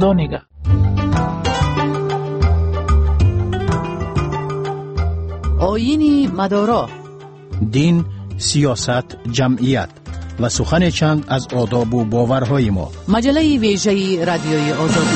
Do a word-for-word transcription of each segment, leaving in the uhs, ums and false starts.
خدا نگه. آیین مدارا، دین، سیاست، جمعیت و سخن چند از آداب و باورهای ما. مجله ویژه رادیوی آزادی.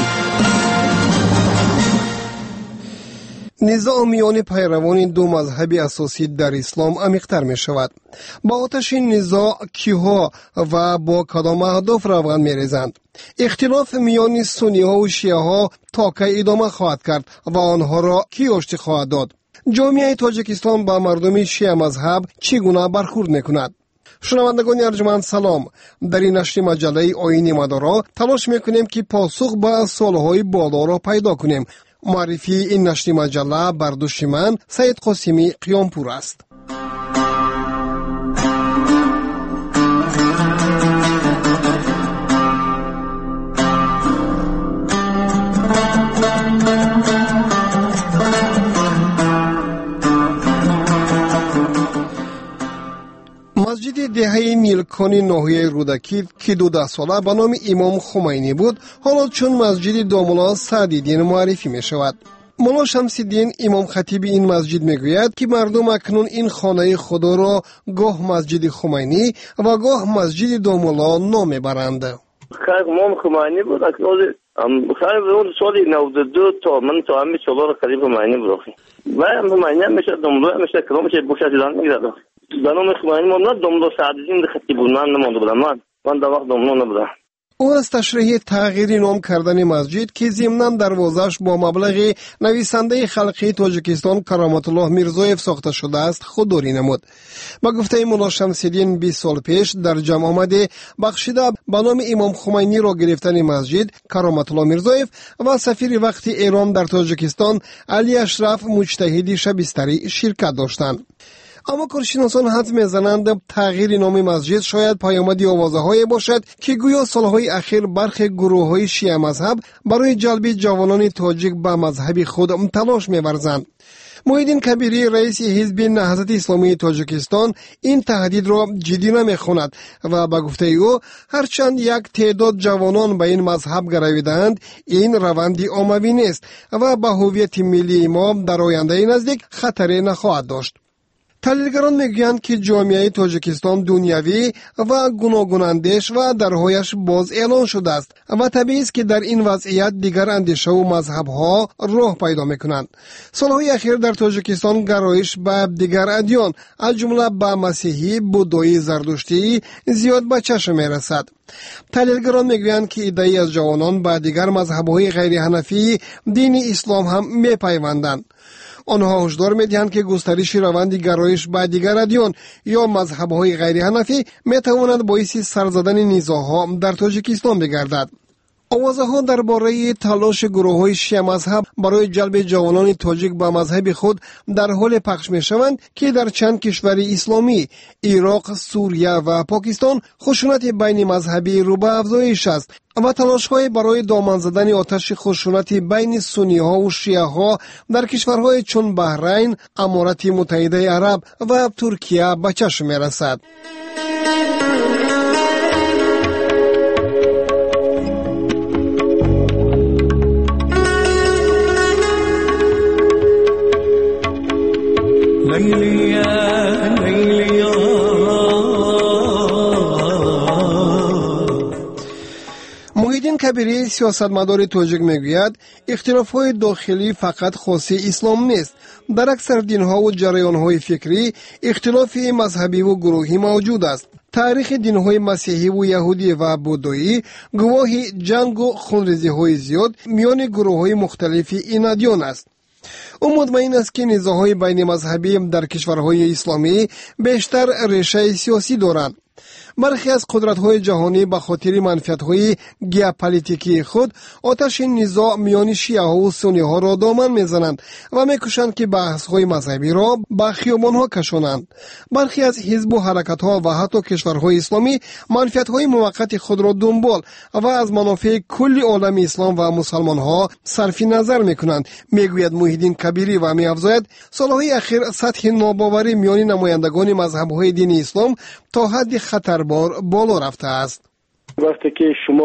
نزاع میان پیروان دو مذهب اساسی در اسلام عمیق‌تر می شود. با آتش نزاع کیها و با کدام اهداف روان می ریزند؟ اختلاف میان سنی ها و شیعه ها تا که ادامه خواهد کرد و آنها را کی آشتی خواهد داد؟ جامعه تاجیکستان با مردم شیعه مذهب چگونه برخورد می کند؟ شنوندگان ارجمند سلام. در این نشر مجله آیین مدارا تلاش می کنیم که پاسخ به سوالهای بالا را پیدا کنیم. معرفی این نشر مجله بر دوش من سید قاسمی قیامپور است. مسجد دهه نیلکانی ناحیه رودکی که دو ساله به نام امام خمینی بود، حالا چون مسجد داملا سعدیدین معرفی می شود. مولا شمس‌الدین امام خطیب این مسجد می گوید که مردم اکنون این خانه خدا را گاه مسجد خمینی و گاه مسجد داملا نام برند. امام خمینی بود، اکنون خیلی اون سالی نود و دو تا من تا همین سالا قریب خمینی بود و خمینی هم میشه داملا میشه کلام میشه بوشت ایران میگرد. در نام خمینی ما نه داملا سعدیدین خطیب بود، من نمانده بودم، من من در وقت داملا نبودم. او از تشریح تغییر نام کردن مسجد که ضمناً دروازش با مبلغ نویسنده خلقی تاجیکستان کرامت الله میرزایف ساخته شده است خودداری نمود. با گفته مولا شمس‌الدین بیست سال پیش در جمع آمده بخشیده به نام امام خمینی را گرفتن مسجد کرامت الله میرزایف و سفیر وقت ایران در تاجیکستان علی اشرف مجتهدی شبستری شرکت داشتند. اما کارشناسان حدس می‌زنند تغییر نام مسجد شاید پیامدی آوازه‌های باشد که گویا سالهای اخیر برخی گروه‌های شیعه مذهب برای جلب جوانان تاجیک به مذهب خود تلاش می‌ورزند. محیدین کبیری رئیس حزب نهضت اسلامی تاجیکستان این تهدید را جدی نمی‌خواند و به گفته او هرچند یک تعداد جوانان به این مذهب گرویدند، این روندی عمومی نیست و به هویت ملی ما در آینده نزدیک خطری نخواهد داشت. تحلیلگران میگویند که جامعه تاجیکستان دنیوی و گوناگون اندیش و درهایش باز اعلان شده است و طبیعی است که در این وضعیت دیگر اندیشه و مذهب‌ها راه پیدا میکنند. سالهای اخیر در تاجیکستان گرایش به دیگر ادیان از جمله به مسیحی، بودایی، زردشتی زیاد به چشم میرسد. تحلیلگران میگویند که عده‌ای از جوانان به دیگر مذهب‌های غیر حنفی دین اسلام هم میپیوندند. آنها هشدار می‌دهند که گسترش روند گرایش به دیگر ادیان یا مذهب‌های غیر حنفی می‌تواند باعث سر زدن نزاع‌ها در تاجیکستان بگردد. آوازها درباره تلاش گروه‌های شیعه مذهب برای جلب جوانان تاجیک به مذهب خود در حال پخش می‌شوند که در چند کشور اسلامی، عراق، سوریه و پاکستان خشونت بین مذهبی رو به افزایش است و تلاش‌های برای دامن زدن آتش خشونت بین سنی‌ها و شیعه‌ها در کشورهای چون بحرین، امارات متحده عرب و ترکیه به چشم می‌رسد. محیدین کبیری سیاستمدار تاجیک میگوید اختلاف‌های داخلی فقط خاص اسلام نیست. در اکثر دین‌ها و جریان‌های فکری اختلاف مذهبی و گروهی موجود است. تاریخ دین‌های مسیحی و یهودی و بودایی گواه جنگ و خونریزی‌های زیاد میان گروه‌های مختلف این ادیان است. او مطمئن است که نزاع‌های بین مذهبی در کشورهای اسلامی بیشتر ریشه سیاسی دارند. برخی از قدرت‌های جهانی به خاطر منفعت‌های ژئوپلیتیکی خود آتش نزاع میان شیعه‌ها و سنی‌ها را دامن می‌زنند و می‌کوشند که بحث‌های مذهبی را به خیابان‌ها کشانند. برخی از حزب و حرکت‌ها و حتی کشورهای اسلامی منفعت‌های موقت خود را دنبال و از منافع کل عالم اسلام و مسلمان‌ها صرف نظر می‌کنند، می‌گوید محیدین کبیری و می‌افزاید سال‌های اخیر سطح ناباوری میان نمایندگان مذهب‌های دین اسلام تا حد خطربار بالا رفته است. وقتی که شما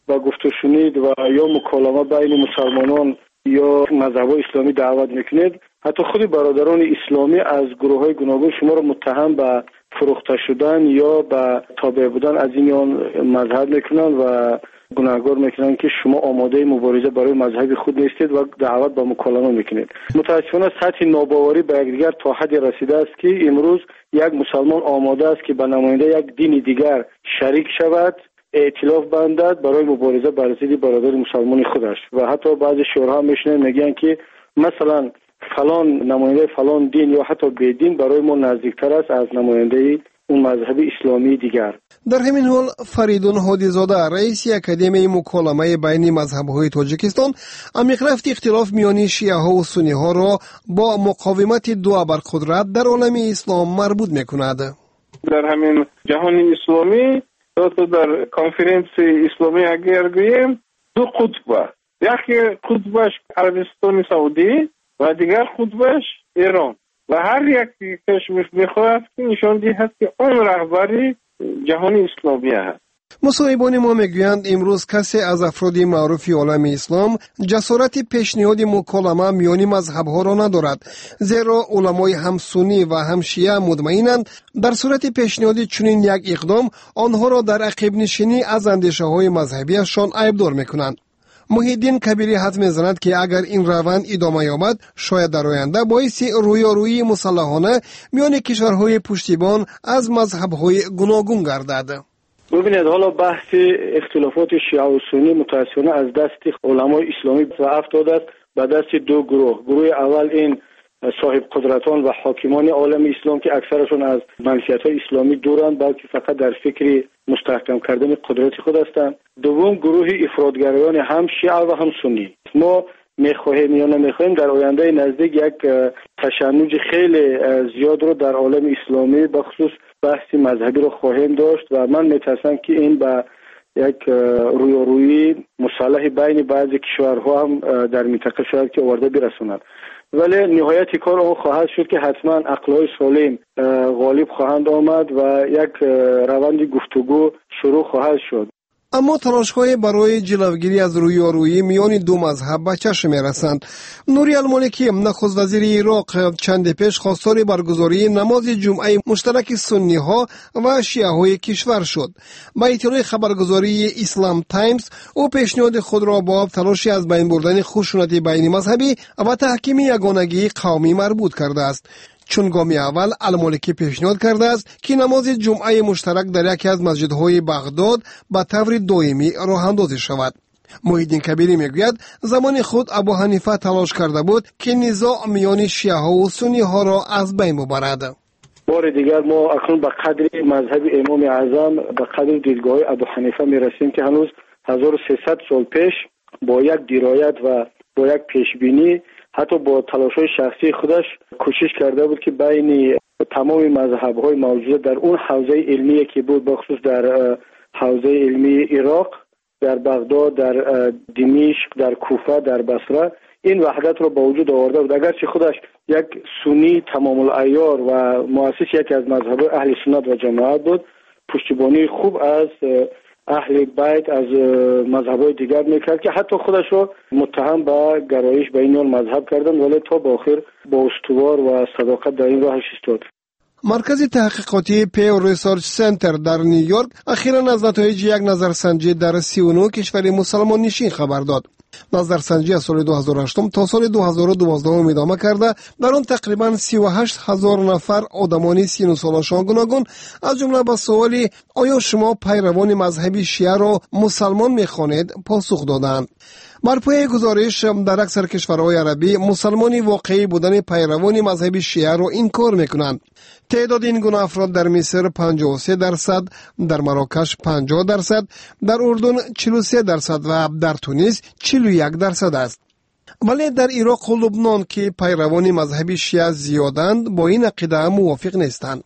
و گفت و شنید و یا مکالمه بین مسلمانان یا مذهب اسلامی دعوت میکنید، حتی خود برادران اسلامی از گروه های گوناگون شما را متهم به فروخته شدن یا به تابع بودن از این آن مذهب میکنن و گناهگار میکنن که شما آماده مبارزه برای مذهب خود نیستید و دعوت به مکالمه میکنید. متاسفانه سطح ناباوری به یکدیگر تا حدی رسیده است که امروز یک مسلمان آماده است که به نماینده یک دین دیگر شریک شود، ائتلاف بندد برای مبارزه بر ضد برادر مسلمان خودش. و حتی بعضی شورها میشنن میگن که مثلا فلان نماینده فلان دین یا حتی بدین برای ما نزدیکتر است از نماینده اون مذهب اسلامی دیگر. در همین حال فریدون هادیزاده رئیس اکادمی مکالمه بین مذهب‌های تاجیکستان عمیق رفت اختلاف میان شیعه ها و سنی ها را با مقاومت دو ابرقدرت در عالم اسلام مربوط میکند. در همین جهان اسلامی تو در کنفرانس اسلامی اگر گوییم دو قطب، یکی قطبش عربستان سعودی و دیگر قطبش ایران و هر یک کشمش میخواهد که نشان دهد که آن رهبری جهان اسلامی است. مصاحبان ما میگویند امروز کسی از افراد معروف عالم اسلام جسارت پیشنهاد مکالمه میان مذهب‌ها را ندارد، زیرا علمای هم سنی و هم شیعه مطمئنند در صورت پیشنهاد چنین یک اقدام آنها را در عقب نشینی از اندیشه‌های مذهبیشان عیبدار میکنند. محیدین کبیری حد میزند که اگر این روند ادامه یابد شاید در آینده باعث رویارویی مسلحانه میان کشورهای پشتیبان از مذهب‌های گوناگون گردد. ببینید حالا بحث اختلافات شیعه و سنی متأسفانه از دست علمای اسلامی افتاده است به دست دو گروه. گروه اول این صاحب قدرتان و حاکمان عالم اسلام که اکثرشون از منشیت‌های اسلامی دورند بلکه فقط در فکر مستحکم کردن قدرت خود هستند. دوم گروه افراطگرایان هم شیعه و هم سنی. ما میخواهیم یا نمیخواهیم در آینده نزدیک یک تشنج خیلی زیاد رو در عالم اسلامی به خصوص بحث مذهبی رو خواهیم داشت و من میترسم که این به یک رویارویی مصالح بین بعضی کشورها هم در منطقه شاید که آورده برسوند. ولی نهایت کار آن خواهد شد که حتما عقل‌های سالم غالب خواهند آمد و یک روند گفتگو شروع خواهد شد. اما تلاش‌های برای جلوگیری از رویارویی میان دو مذهب به چشم می‌رسند. نوری المالکی نخست وزیر عراق چند پیش خواستار برگزاری نماز جمعه مشترک سنی‌ها و شیعه‌های کشور شد. با اطلاع خبرگزاری اسلام تایمز او پیشنهاد خود را با تلاشی از بین بردن خشونت بین مذهبی و تحکیم یگانگی قومی مربوط کرده است. چون گامی اول المالکی پیشنهاد کرده است که نماز جمعه مشترک در یکی از مسجدهای بغداد به طور دائمی راه اندازی شود. محیدین کبیری میگوید زمان خود ابو حنیفه تلاش کرده بود که نزاع میان شیعه ها و سنی ها را از بین ببرد. بار دیگر ما اکنون به قدر مذهب امام اعظم به قدر دیدگاه ابو حنیفه میرسیم که هنوز هزار و سیصد سال پیش با یک درایت و با یک پیشبینی حتی با تلاش‌های شخصی خودش کوشش کرده بود که بین تمام مذهب‌های موجود در اون حوزه علمی که بود بخصوص در حوزه علمی عراق، در بغداد، در دمشق، در کوفه، در بصره این وحدت رو با وجود آورده بود. اگرچه خودش یک سنی تمام العیار و مؤسس یکی از مذهب اهل سنت و جماعت بود، پشتیبانی خوب از اهل بیت از مذهب‌های دیگر میکرد که حتی خودش رو متهم به گرایش به این مذهب کردن ولی تا به آخر با استوار و صداقت در این راهش ایستاد. مرکز تحقیقاتی پیو ریسرچ سنتر در نیویورک اخیراً از نتایج یک نظرسنجی در سی و نه کشور مسلمان نشین خبر داد. نظرسنجی از سال دو هزار و هشت تا سال دو هزار و دوازده ادامه کرده در آن تقریباً سی و هشت هزار نفر آدمان سی و نه سالشان گوناگون از جمله به سوالی آیا شما پیروان مذهبی شیعه را مسلمان می‌خوانید پاسخ دادند. بر پایه گزارش در اکثر کشورهای عربی مسلمانی واقعی بودن پیروان مذهبی شیعه را انکار می‌کنند. تعداد این گونه افراد در مصر پنجاه و سه درصد، در مراکش پنجاه درصد، در اردن چهل و سه درصد و در تونس چهل و یک درصد است. ولی در عراق و لبنان که پیروان مذهبی شیعه زیادند با این عقیده موافق نیستند.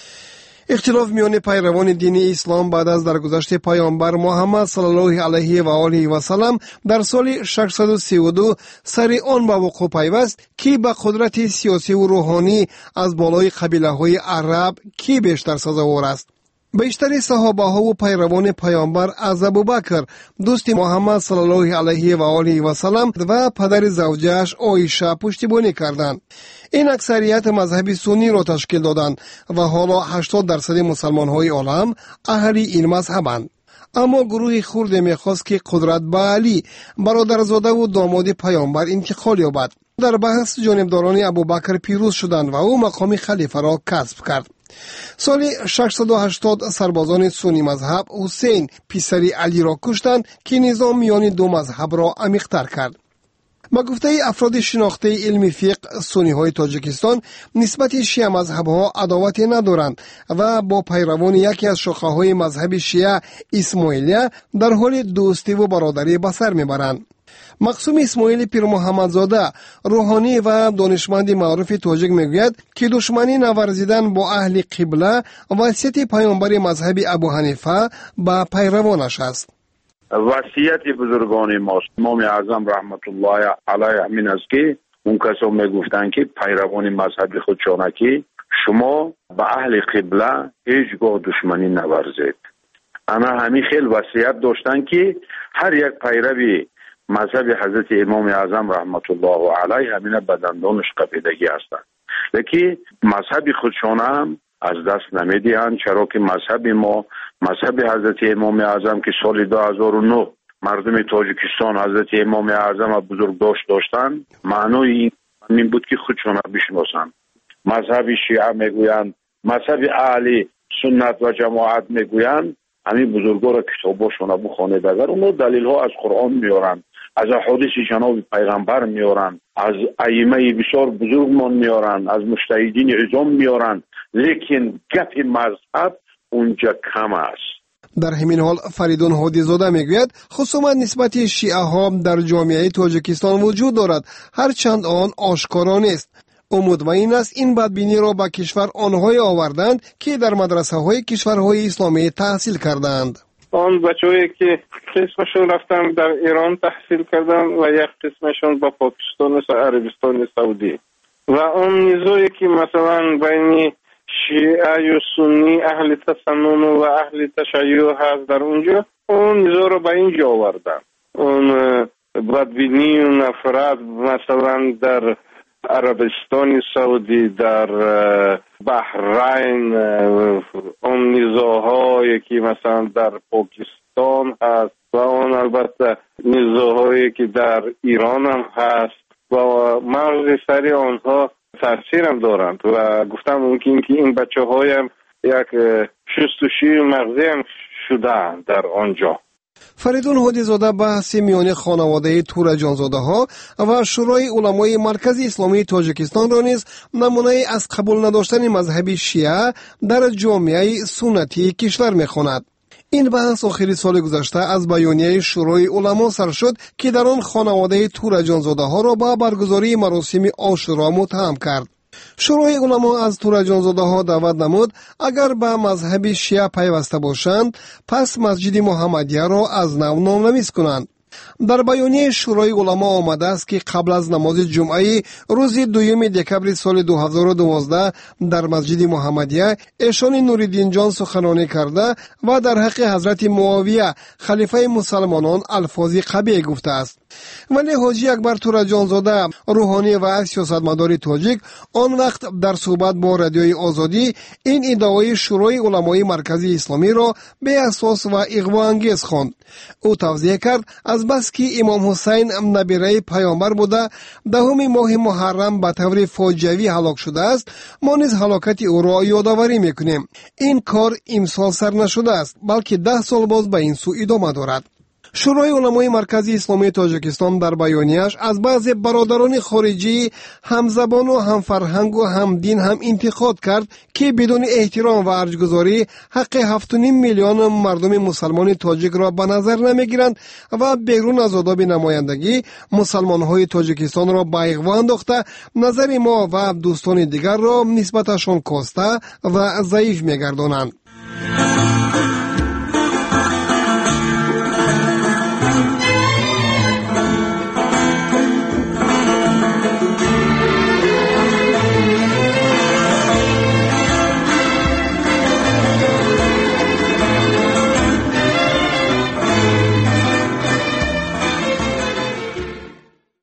اختلاف میان پیروان دین اسلام بعد از درگذشت پیامبر محمد صلی الله علیه و آله و سلم در سال ششصد و سی و دو سر آن به وقوع پیوست که به قدرت سیاسی و روحانی از بالای قبیله های عرب کی بیشتر سزاوار است. بیشتر صحابه ها و پیروان پیامبر از ابوبکر دوست محمد صلی الله علیه و آله و سلم و پدر زوجه‌اش عایشه پشتیبانی کردند. این اکثریت مذهب سنی را تشکیل دادند و حالا هشتاد درصد مسلمان های عالم اهل این مذهبند. اما گروه خرد میخواست که قدرت به علی برادرزاده و داماد پیامبر انتقال یابد. در بحث جانبداران ابوبکر پیروز شدند و او مقام خلیفه را کسب کرد. سال ششصد و هشتاد سربازان سنی مذهب حسین پسر علی را کشتند که نظام میان دو مذهب را عمیق‌تر کرد. با گفته افراد شناخته علم فقه سنی های تاجیکستان نسبت شیعه مذهب ها عداوتی ندارند و با پیروان یکی از شاخه های مذهب شیعه اسماعیلیه در حال دوستی و برادری به سر میبرند. مقسوم اسماعیل پیر محمدزاده روحانی و دانشمند معروف تاجیک میگوید که دشمنی نورزیدن با اهل قبله وصیت پیامبر مذهب ابو حنیفه به پیروانش است. وصیت بزرگان ما امام اعظم رحمت الله علیه همین است که اون کسا میگفتن که پیروان مذهب خودشان که شما به اهل قبله هیچگاه دشمنی نورزید. انا همین خیلی وصیت داشتن که هر یک پیروی مذهب حضرت امام اعظم رحمت الله علیه همین بدندانش قپیدگی هستند، لیکن مذهب خودشان هم از دست نمیدهند، چرا که مذهب ما مذهب حضرت امام اعظم که سال دو هزار و نه مردم تاجیکستان حضرت امام اعظم بزرگ داشت داشتند، معنای این بود که خودشان را بشناسند. مذهب شیعه میگویند، مذهب اهل سنت و جماعت میگویند همین بزرگا را کتاباشون را بخوانید. اگر اونها دلیل ها از قرآن میارند، از احادیث جناب پیغمبر میارند، از ائمه بسیار بزرگمان میارند، از مجتهدین عظام میارند، لیکن گپ مذهب اونجا کم است. در همین حال فریدون هادی زاده میگوید خصومت نسبت شیعه ها در جامعه تاجیکستان وجود دارد، هرچند آن آشکارا نیست. امید و این است این بدبینی را به کشور آنهای آوردند که در مدرسه های کشورهای اسلامی تحصیل کردند. آن بچه‌هایی که قسمشون رفتن در ایران تحصیل کردن و یک قسمشون با پاکستان و عربستان سعودی و اون نیزویی که مثلا بین شیعه و سنی اهل تسنن و اهل تشیع هست در اونجا، اون نیزو رو به اینجا آوردن. اون بدبینی و نفرت مثلا در عربستان سعودی، در بحرین، اون نیزوهایی که مثلا در پاکستان هست و اون البته نیزوهایی که در ایران هم هست و مغز سری آنها تاثیر هم دارند و گفتم ممکن که این بچه های هم یک شستشوی مغزی هم شده در آنجا. فریدون هادی زاده بحث میان خانواده تور جانزاده ها و شورای علمای مرکز اسلامی تاجیکستان را نیز نمونه از قبول نداشتن مذهب شیعه در جامعه سنتی کشور میخواند. این بحث آخری سال گذشته از بیانیه شورای علما سر شد که در آن خانواده تور جانزاده ها را با برگزاری مراسم عاشورا متهم کرد. شورای علما از تور جانزاده ها دعوت نمود اگر به مذهب شیعه پیوسته باشند پس مسجد محمدیه را از نو نام‌نویس کنند. در بیانیه شورای علما آمده است که قبل از نماز جمعه روز دوم دکمبر سال دو هزار و دوازده در مسجد محمدیه ایشان نوریدین جان سخنرانی کرده و در حق حضرت معاویه خلیفه مسلمانان الفاظ قبیح گفته است. ولی حاجی اکبر تور جانزاده روحانی و سیاستمدار تاجیک آن وقت در صحبت با رادیوی آزادی این ادعای شورای علمای مرکزی اسلامی را بی اساس و اغوا انگیز خواند. او توضیح کرد از بس که امام حسین نبیره پیامبر بوده دهم ماه محرم به طور فاجعه‌ای هلاک شده است، ما نیز هلاکت او را یادآوری میکنیم. این کار امسال سر نشده است بلکه ده سال باز به این سو ادامه دارد. شورای علمای مرکزی اسلامی تاجیکستان در بیانیه‌اش از بعضی برادران خارجی همزبان و همفرهنگ و همدین هم انتقاد کرد که بدون احترام و ارجگذاری حق هفت و نیم میلیون مردم مسلمان تاجیک را به نظر نمیگیرند و بیرون از آداب نمایندگی مسلمان‌های تاجیکستان را به اغوا انداخته نظر ما و دوستان دیگر را نسبتشان کاسته و ضعیف میگردانند.